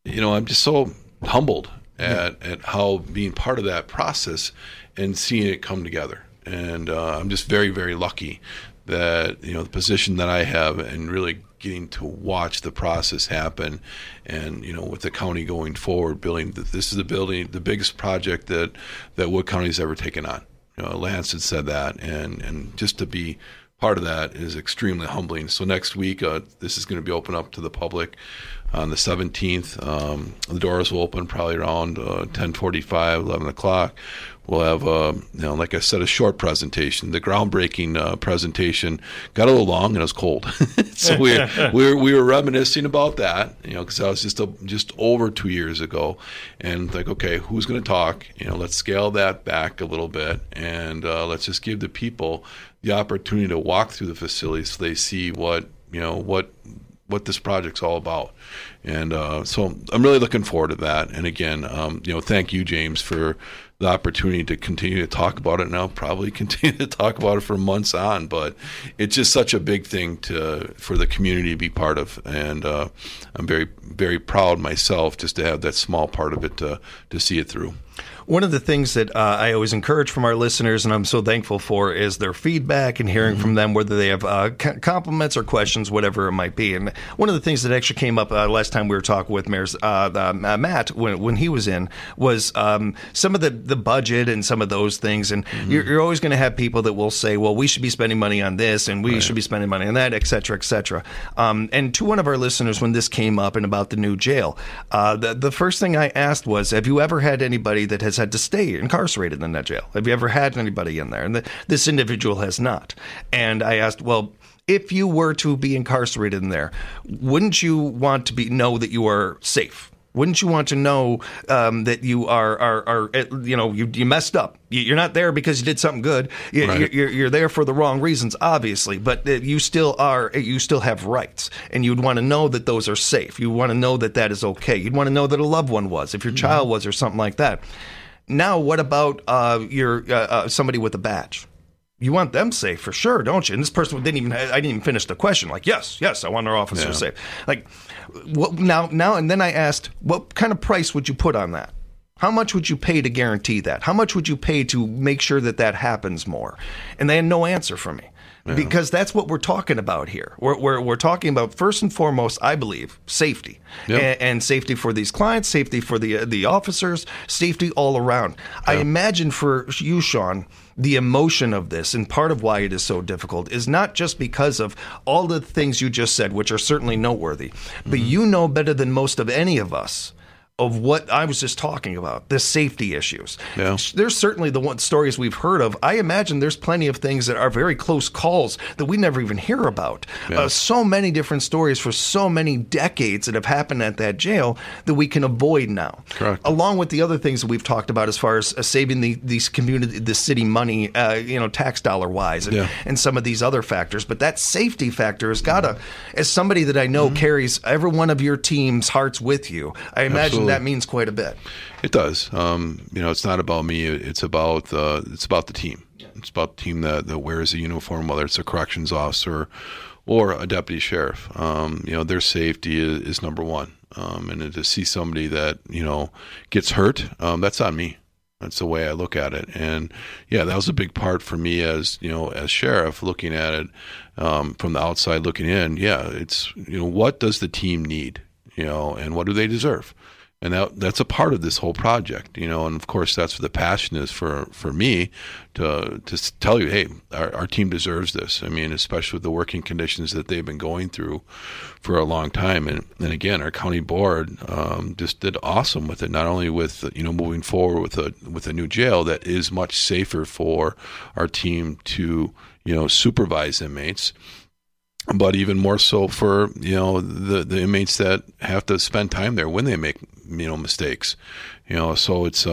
I'm just so humbled at how being part of that process and seeing it come together. And I'm just very, very lucky that, the position that I have and really getting to watch the process happen. And, with the county going forward, this is the biggest project that Wood County's ever taken on. Lance had said that, and just to be part of that is extremely humbling. So next week, this is going to be open up to the public on the 17th. The doors will open probably around 10:45, 11 o'clock. We'll have, like I said, a short presentation. The groundbreaking presentation got a little long and it was cold. So we were reminiscing about that, because that was just over 2 years ago. And like, okay, who's going to talk? Let's scale that back a little bit, and let's just give the people the opportunity to walk through the facility so they see what this project's all about. And so I'm really looking forward to that. And again, thank you, James, for the opportunity to continue to talk about it. And I'll probably continue to talk about it for months on, but it's just such a big thing for the community to be part of. And I'm very, very proud myself just to have that small part of it to see it through. One of the things that I always encourage from our listeners, and I'm so thankful for, is their feedback and hearing from them, whether they have compliments or questions, whatever it might be. And one of the things that actually came up last time we were talking with Mayor Matt when he was in was some of the budget and some of those things. And you're always going to have people that will say, well, we should be spending money on this and we should be spending money on that, et cetera, et cetera. And to one of our listeners, when this came up and about the new jail, the first thing I asked was, have you ever had anybody that has had to stay incarcerated in that jail? Have you ever had anybody in there? And this individual has not. And I asked, well, if you were to be incarcerated in there, wouldn't you want to know that you are safe? Wouldn't you want to know that you are you messed up? You're not there because you did something good. You're there for the wrong reasons, obviously, but you still have rights, and you'd want to know that those are safe. You want to know that that is okay. You'd want to know that a loved one was, if your child was, or something like that. Now, what about your somebody with a badge? You want them safe for sure, don't you? And this person I didn't even finish the question. Like, yes, I want our officers safe. Like, what, now, and then I asked, what kind of price would you put on that? How much would you pay to guarantee that? How much would you pay to make sure that happens more? And they had no answer for me. Yeah. Because that's what we're talking about here. We're talking about, first and foremost, I believe, safety. Yep. And safety for these clients, safety for the officers, safety all around. Yep. I imagine for you, Sean, the emotion of this, and part of why it is so difficult, is not just because of all the things you just said, which are certainly noteworthy, but you know better than most of any of us of what I was just talking about, the safety issues. Yeah. There's certainly the stories we've heard of. I imagine there's plenty of things that are very close calls that we never even hear about. Yeah. So many different stories for so many decades that have happened at that jail that we can avoid now. Correct. Along with the other things that we've talked about as far as saving the city money, tax dollar wise, and some of these other factors. But that safety factor has got to, as somebody that I know carries every one of your team's hearts with you, I imagine that means quite a bit. It does. It's not about me. It's about the team. It's about the team that wears a uniform, whether it's a corrections officer or a deputy sheriff. Their safety is number one. And to see somebody that gets hurt, that's on me. That's the way I look at it. And that was a big part for me as sheriff, looking at it from the outside looking in. It's what does the team need? And what do they deserve? And that's a part of this whole project, and of course that's what the passion is for me to tell you, hey, our team deserves this. I mean, especially with the working conditions that they've been going through for a long time. And again, our county board just did awesome with it, not only with moving forward with a new jail that is much safer for our team to supervise inmates, but even more so for the inmates that have to spend time there when they make mistakes. So it's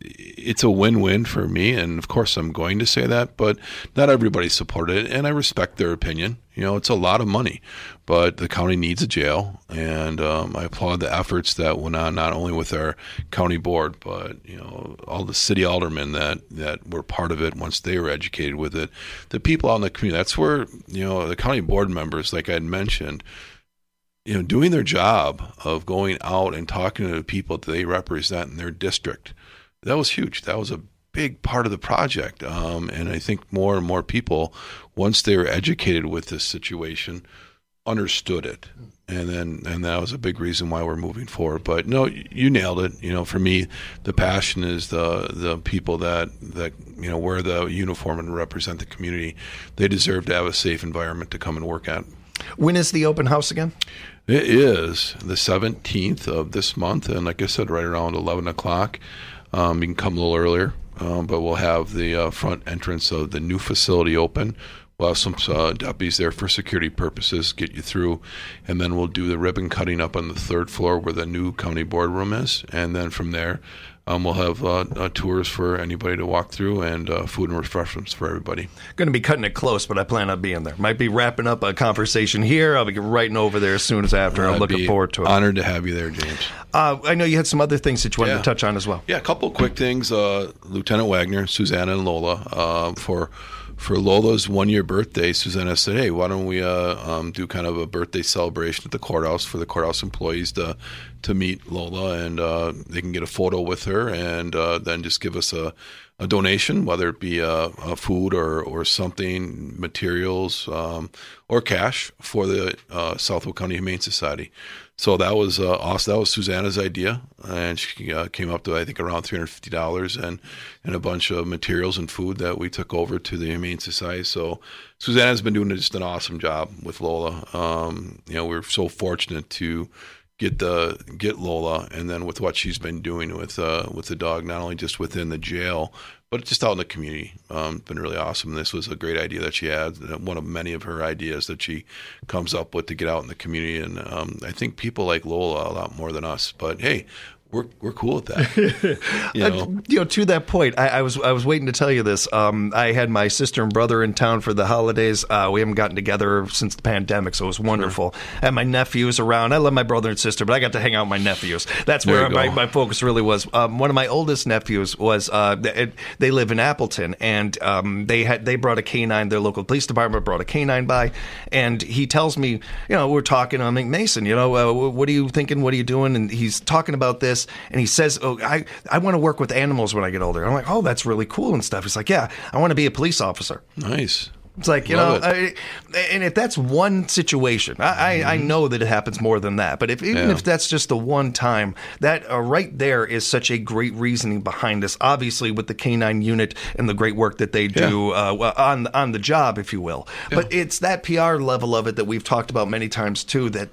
a win-win for me, and of course I'm going to say that, but not everybody supported it, and I respect their opinion. It's a lot of money, but the county needs a jail, and I applaud the efforts that went on, not only with our county board, but all the city aldermen that were part of it once they were educated with it. The people out in the community, that's where the county board members, like I had mentioned, doing their job of going out and talking to the people that they represent in their district. That was huge. That was a big part of the project. And I think more and more people, once they were educated with this situation, understood it. And that was a big reason why we're moving forward. But no, you nailed it. For me, the passion is the people that wear the uniform and represent the community. They deserve to have a safe environment to come and work at. When is the open house again? It is the 17th of this month, and like I said, right around 11 o'clock. You can come a little earlier, but we'll have the front entrance of the new facility open. We'll have some deputies there for security purposes, get you through, and then we'll do the ribbon cutting up on the third floor where the new county boardroom is, and then from there we'll have tours for anybody to walk through and food and refreshments for everybody. Going to be cutting it close, but I plan on being there. Might be wrapping up a conversation here. I'll be writing over there as soon as after. I'm looking forward to it. Honored to have you there, James. I know you had some other things that you wanted to touch on as well. Yeah, a couple of quick things. Lieutenant Wagner, Susanna, and Lola for Lola's 1-year birthday, Susanna said, hey, why don't we do kind of a birthday celebration at the courthouse for the courthouse employees to meet Lola, and they can get a photo with her, and then just give us a donation, whether it be a food or something, materials, or cash for the Southwood County Humane Society. So that was awesome. That was Susanna's idea, and she came up to, I think, around $350 and a bunch of materials and food that we took over to the Humane Society. So Susanna's been doing just an awesome job with Lola. We're so fortunate to get Lola, and then with what she's been doing with the dog, not only just within the jail, but just out in the community. Been really awesome. This was a great idea that she had, one of many of her ideas that she comes up with to get out in the community. And I think people like Lola a lot more than us. But hey, we're cool with that. To that point, I was waiting to tell you this. I had my sister and brother in town for the holidays. We haven't gotten together since the pandemic, so it was wonderful. Sure. I had my nephews around. I love my brother and sister, but I got to hang out with my nephews. That's where my focus really was. One of my oldest nephews was they live in Appleton, and they brought a canine. Their local police department brought a canine by, and he tells me, we're talking. I'm like, Mason, what are you thinking? What are you doing? And he's talking about this. And he says, I want to work with animals when I get older. I'm like, oh, that's really cool and stuff. He's like, yeah, I want to be a police officer. Nice. It's like, and if that's one situation, I know that it happens more than that. But if that's just the one time, that right there is such a great reasoning behind this. Obviously, with the canine unit and the great work that they do on the job, if you will. Yeah. But it's that PR level of it that we've talked about many times too. That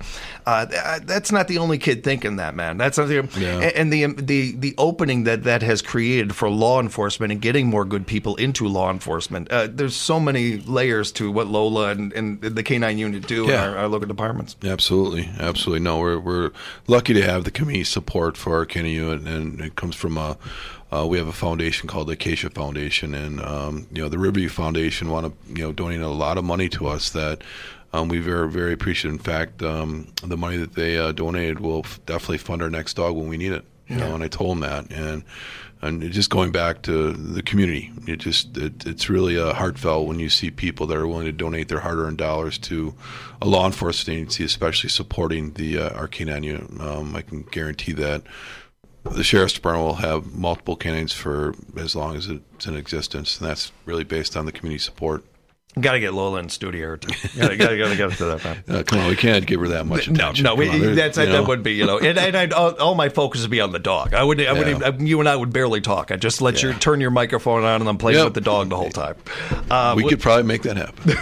that's not the only kid thinking that, man. That's not and the opening that has created for law enforcement and getting more good people into law enforcement. There's so many layers to what Lola and the canine unit do in our local departments. Absolutely. No, we're lucky to have the community support for our canine unit, and it comes from we have a foundation called the Acacia Foundation, and the Riverview Foundation want to donate a lot of money to us that we very, very appreciate. In fact, the money that they donated will definitely fund our next dog when we need it. And I told them that, and just going back to the community, it's really heartfelt when you see people that are willing to donate their hard-earned dollars to a law enforcement agency, especially supporting our canine unit. I can guarantee that the Sheriff's Department will have multiple canines for as long as it's in existence, and that's really based on the community support. Got to get Lola in studio. Got to get to that, man. Come on, we can't give her that much attention. No, that would be, and all my focus would be on the dog. I would you and I would barely talk. I'd just let you turn your microphone on and then play with the dog the whole time. We could probably make that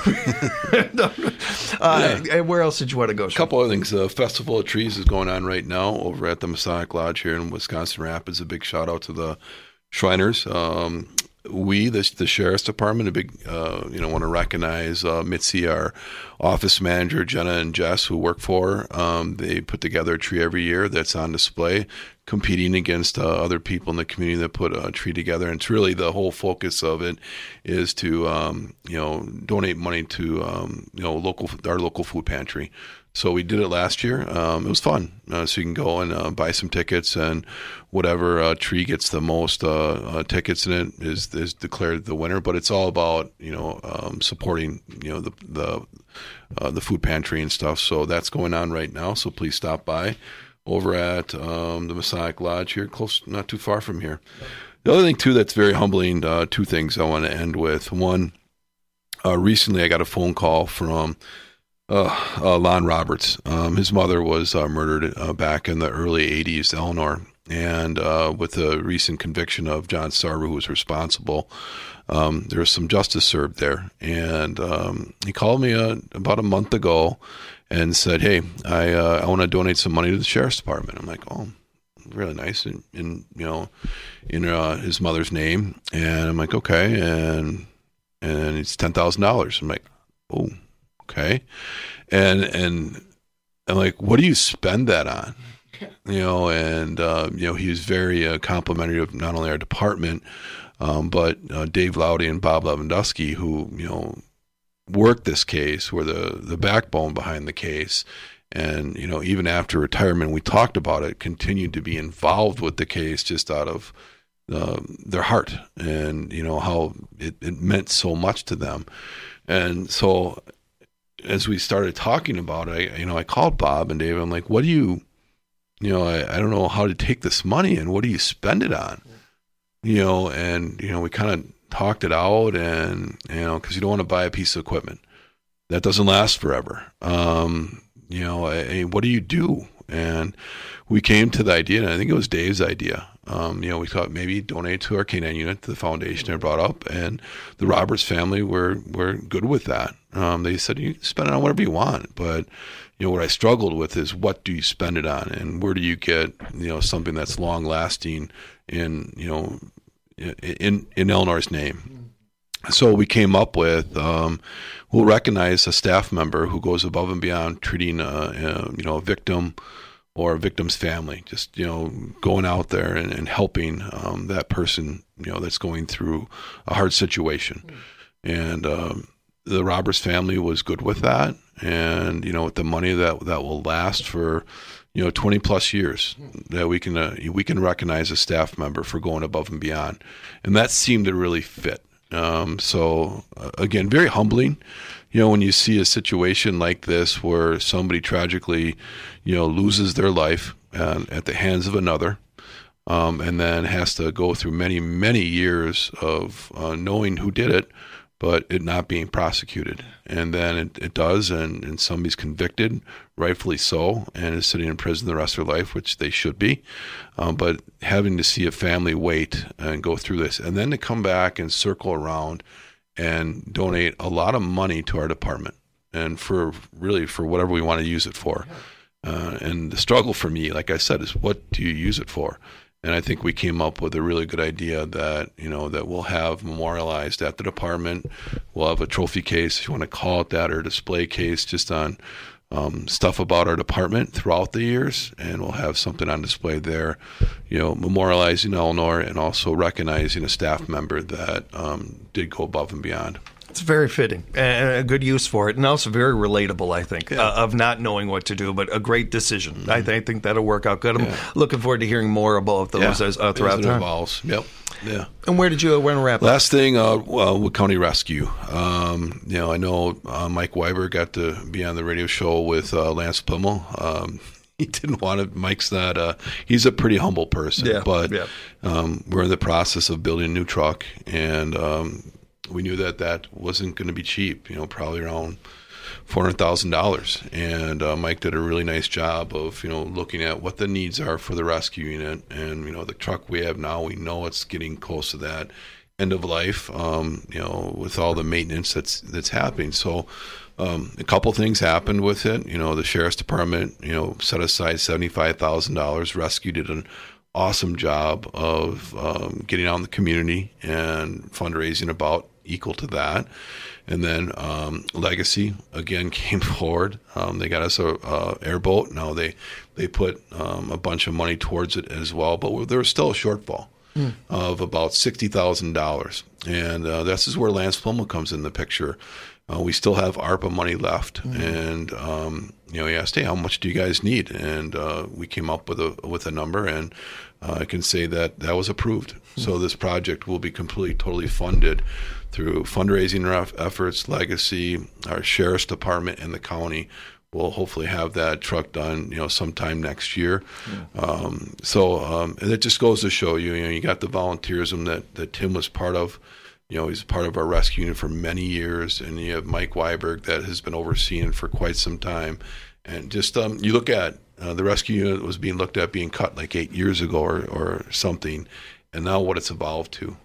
happen. And where else did you want to go? A couple other things. The Festival of Trees is going on right now over at the Masonic Lodge here in Wisconsin Rapids. A big shout out to the Shriners. The Sheriff's Department, want to recognize Mitzi, our office manager, Jenna and Jess, who work for her. They put together a tree every year that's on display, competing against other people in the community that put a tree together. And it's really the whole focus of it is to, donate money to, our local food pantry. So we did it last year. It was fun. So you can go and buy some tickets, and whatever tree gets the most tickets in it is declared the winner. But it's all about supporting the the food pantry and stuff. So that's going on right now. So please stop by over at the Masonic Lodge here, close, not too far from here. The other thing too that's very humbling. Two things I want to end with. One, recently I got a phone call from Lon Roberts. His mother was murdered back in the early 80s, Eleanor. And with the recent conviction of John Sarver, who was responsible, there was some justice served there. And he called me about a month ago and said, "Hey, I want to donate some money to the sheriff's department." I'm like, "Oh, really nice," in his mother's name. And I'm like, "Okay," and it's $10,000. I'm like, "Oh, okay," and I'm like, "What do you spend that on?" He was very complimentary of not only our department, but Dave Laudy and Bob Lewandowski, who, worked this case, were the backbone behind the case. And, even after retirement, we talked about it, continued to be involved with the case just out of their heart and, how it meant so much to them. And so as we started talking about it, I called Bob and Dave. I'm like, what do you... I don't know how to take this money and what do you spend it on? We kind of talked it out and, because you don't want to buy a piece of equipment that doesn't last forever. What do you do? And we came to the idea, and I think it was Dave's idea. We thought maybe donate to our canine unit, to the foundation I brought up, and the Roberts family were good with that. They said, you can spend it on whatever you want, but what I struggled with is what do you spend it on, and where do you get something that's long lasting in Eleanor's name. So we came up with we'll recognize a staff member who goes above and beyond treating a victim or a victim's family, just going out there and helping that person that's going through a hard situation. And the Roberts family was good with that. And, with the money that will last for, 20 plus years, that we can recognize a staff member for going above and beyond. And that seemed to really fit. So again, very humbling, when you see a situation like this where somebody tragically, loses their life at the hands of another, and then has to go through many, many years of knowing who did it, but it not being prosecuted. And then it does, and somebody's convicted, rightfully so, and is sitting in prison the rest of their life, which they should be. But having to see a family wait and go through this, and then to come back and circle around and donate a lot of money to our department, and for whatever we want to use it for. And the struggle for me, like I said, is what do you use it for? And I think we came up with a really good idea that, that we'll have memorialized at the department. We'll have a trophy case, if you want to call it that, or a display case just on stuff about our department throughout the years. And we'll have something on display there, memorializing Eleanor and also recognizing a staff member that did go above and beyond. It's very fitting and a good use for it, and also very relatable, I think, of not knowing what to do, but a great decision. Mm-hmm. I think that'll work out good. I'm looking forward to hearing more about those throughout time. Evolves. Yep. Yeah. And where did you wrap up? Last thing, Wood County Rescue. I know Mike Weiber got to be on the radio show with Lance Plimmel. He didn't want to. Mike's not. He's a pretty humble person, but we're in the process of building a new truck, and we knew that wasn't going to be cheap, probably around $400,000. And Mike did a really nice job of, looking at what the needs are for the rescue unit. And, the truck we have now, we know it's getting close to that end of life, with all the maintenance that's happening. So a couple things happened with it. The sheriff's department, set aside $75,000, Rescue did an awesome job of getting out in the community and fundraising about equal to that. And then Legacy again came forward. They got us a airboat. Now they put a bunch of money towards it as well, but there was still a shortfall of about $60,000. And this is where Lance Plimmel comes in the picture. we still have ARPA money left, and he asked, "Hey, how much do you guys need?" And we came up with a number, and I can say that was approved. So this project will be totally funded through fundraising efforts, Legacy, our sheriff's department, and the county. We'll hopefully have that truck done, sometime next year. And it just goes to show you got the volunteerism that Tim was part of. He's part of our rescue unit for many years, and you have Mike Weiberg that has been overseeing for quite some time. And just you look at the rescue unit was being looked at being cut like 8 years ago or something, and now what it's evolved to.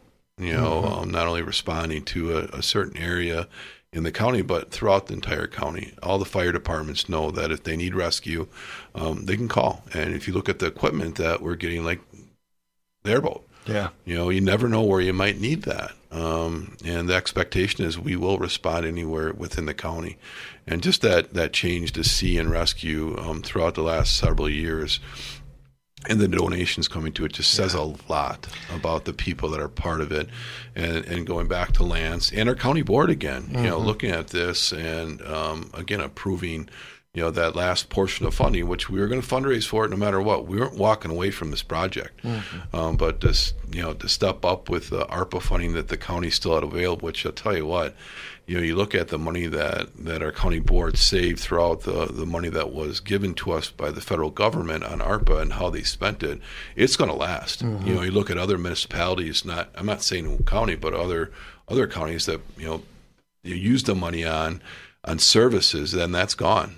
Not only responding to a certain area in the county, but throughout the entire county. All the fire departments know that if they need rescue, they can call. And if you look at the equipment that we're getting, like the airboat, you never know where you might need that. And the expectation is we will respond anywhere within the county. And just that change to see and rescue throughout the last several years, and the donations coming to it just says a lot about the people that are part of it. And going back to Lance and our county board again, looking at this and again approving that last portion of funding, which we were going to fundraise for it no matter what. We weren't walking away from this project. But to step up with the ARPA funding that the county still had available, which I'll tell you what, you look at the money that our county board saved throughout the money that was given to us by the federal government on ARPA and how they spent it, it's going to last. You look at other municipalities, I'm not saying county, but other counties that, you use the money on services, then that's gone.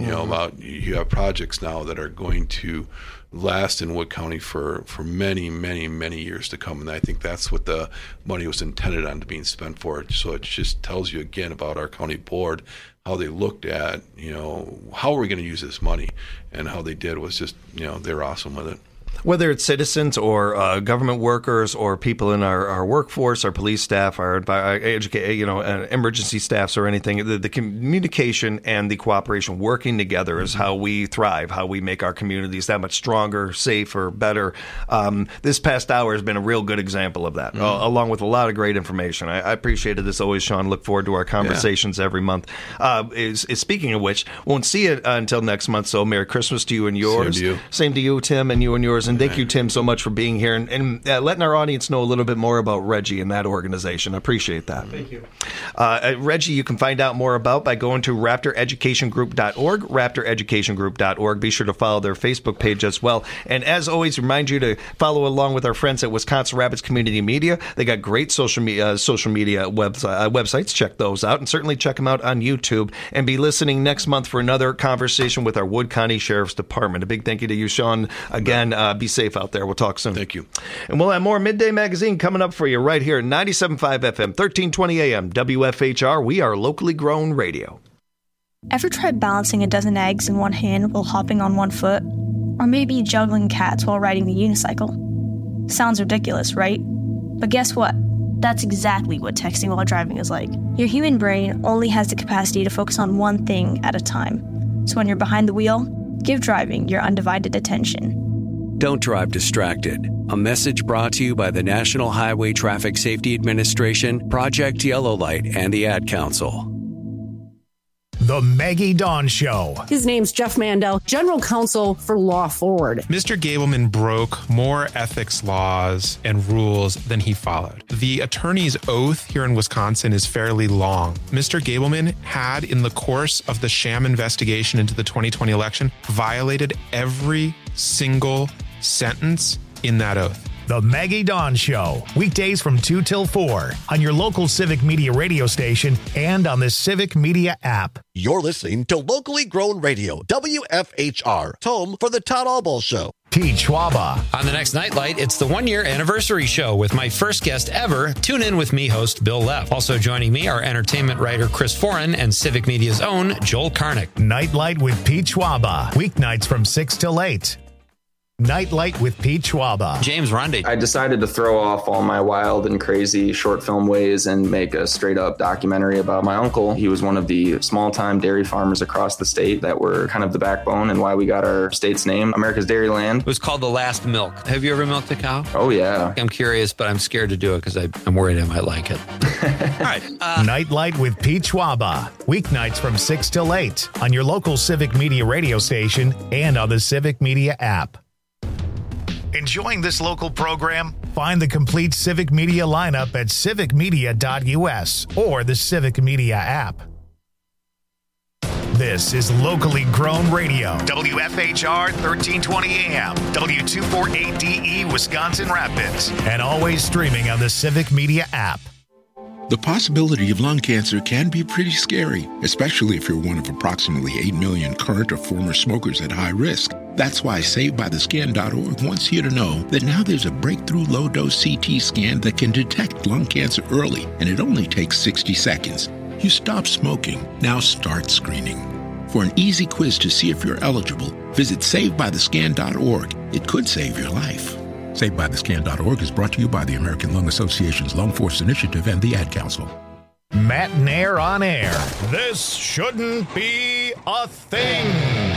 You have projects now that are going to last in Wood County for many, many, many years to come. And I think that's what the money was intended on to being spent for. So it just tells you again about our county board, how they looked at, how are we going to use this money, and how they did was just, they're awesome with it. Whether it's citizens or government workers or people in our workforce, our police staff, our emergency staffs or anything, the communication and the cooperation working together is how we thrive, how we make our communities that much stronger, safer, better. This past hour has been a real good example of that, along with a lot of great information. I appreciate it as always, Sean. Look forward to our conversations every month. Speaking of which, won't see it until next month, so Merry Christmas to you and yours. Same to you, Tim, and you and yours. And thank you, Tim, so much for being here and letting our audience know a little bit more about Reggie and that organization. I appreciate that. Thank you. Reggie, you can find out more about by going to raptoreducationgroup.org, raptoreducationgroup.org. Be sure to follow their Facebook page as well. And as always, remind you to follow along with our friends at Wisconsin Rapids Community Media. They got great social media websites. Check those out, and certainly check them out on YouTube. And be listening next month for another conversation with our Wood County Sheriff's Department. A big thank you to you, Sean. Again, be safe out there. We'll talk soon. Thank you. And we'll have more Midday Magazine coming up for you right here at 97.5 FM, 1320 AM, WFHR. We are locally grown radio. Ever tried balancing a dozen eggs in one hand while hopping on one foot? Or maybe juggling cats while riding the unicycle? Sounds ridiculous, right? But guess what? That's exactly what texting while driving is like. Your human brain only has the capacity to focus on one thing at a time. So when you're behind the wheel, give driving your undivided attention. Don't drive distracted. A message brought to you by the National Highway Traffic Safety Administration, Project Yellow Light, and the Ad Council. The Maggie Dawn Show. His name's Jeff Mandel, General Counsel for Law Forward. Mr. Gableman broke more ethics laws and rules than he followed. The attorney's oath here in Wisconsin is fairly long. Mr. Gableman had, in the course of the sham investigation into the 2020 election, violated every single sentence in that oath. The Maggie Dawn Show, weekdays from 2 till 4 on your local Civic Media radio station and on the Civic Media app. You're listening to Locally Grown Radio, WFHR, home for the Todd Albaugh Show. Pete Schwaba. On the next Nightlight, it's the one-year anniversary show with my first guest ever. Tune in with me, host Bill Leff. Also joining me are entertainment writer Chris Foran and Civic Media's own Joel Karnick. Nightlight with Pete Schwaba, weeknights from 6 till 8. Nightlight with Pete Schwaba. James Ronde. I decided to throw off all my wild and crazy short film ways and make a straight up documentary about my uncle. He was one of the small time dairy farmers across the state that were kind of the backbone and why we got our state's name, America's Dairyland. It was called The Last Milk. Have you ever milked a cow? Oh, yeah. I'm curious, but I'm scared to do it because I'm worried I might like it. Nightlight with Pete Schwaba. Weeknights from 6 till 8 on your local Civic Media radio station and on the Civic Media app. Enjoying this local program? Find the complete Civic Media lineup at civicmedia.us or the Civic Media app. This is locally grown radio. WFHR 1320 AM, W248DE Wisconsin Rapids, and always streaming on the Civic Media app. The possibility of lung cancer can be pretty scary, especially if you're one of approximately 8 million current or former smokers at high risk. That's why SaveByTheScan.org wants you to know that now there's a breakthrough low-dose CT scan that can detect lung cancer early, and it only takes 60 seconds. You stop smoking, now start screening. For an easy quiz to see if you're eligible, visit SaveByTheScan.org. It could save your life. SaveByTheScan.org is brought to you by the American Lung Association's Lung Force Initiative and the Ad Council. Matt Nair on air. This shouldn't be a thing.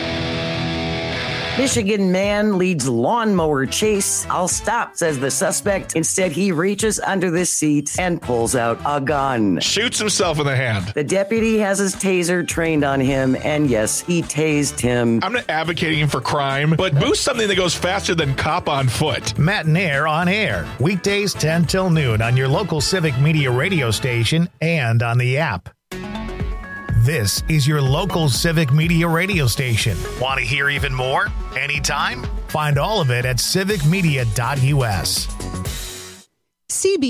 Michigan man leads lawnmower chase. I'll stop, says the suspect. Instead, he reaches under the seat and pulls out a gun. Shoots himself in the hand. The deputy has his taser trained on him, and yes, he tased him. I'm not advocating for crime, but boost something that goes faster than cop on foot. Matt Nair on air. Weekdays 10 till noon on your local Civic Media radio station and on the app. This is your local Civic Media radio station. Want to hear even more? Anytime? Find all of it at civicmedia.us. CB